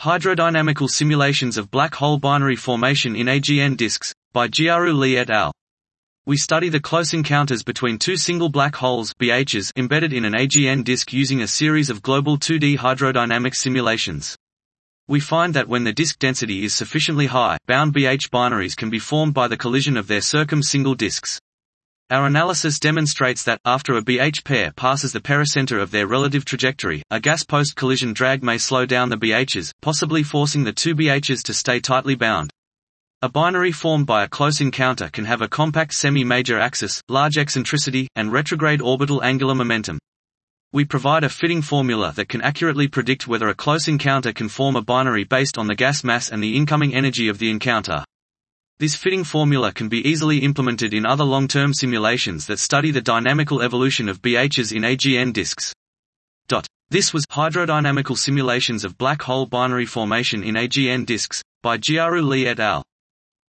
Hydrodynamical Simulations of Black Hole Binary Formation in AGN Disks, by Jiaru Li et al. We study the close encounters between two single black holes BHs embedded in an AGN disk using a series of global 2D hydrodynamic simulations. We find that when the disk density is sufficiently high, bound BH binaries can be formed by the collision of their circum-single disks. Our analysis demonstrates that, after a BH pair passes the pericenter of their relative trajectory, a gas post-collision drag may slow down the BHs, possibly forcing the two BHs to stay tightly bound. A binary formed by a close encounter can have a compact semi-major axis, large eccentricity, and retrograde orbital angular momentum. We provide a fitting formula that can accurately predict whether a close encounter can form a binary based on the gas mass and the incoming energy of the encounter. This fitting formula can be easily implemented in other long-term simulations that study the dynamical evolution of BHs in AGN disks. This was Hydrodynamical Simulations of Black Hole Binary Formation in AGN Disks, by Jiaru Li et al.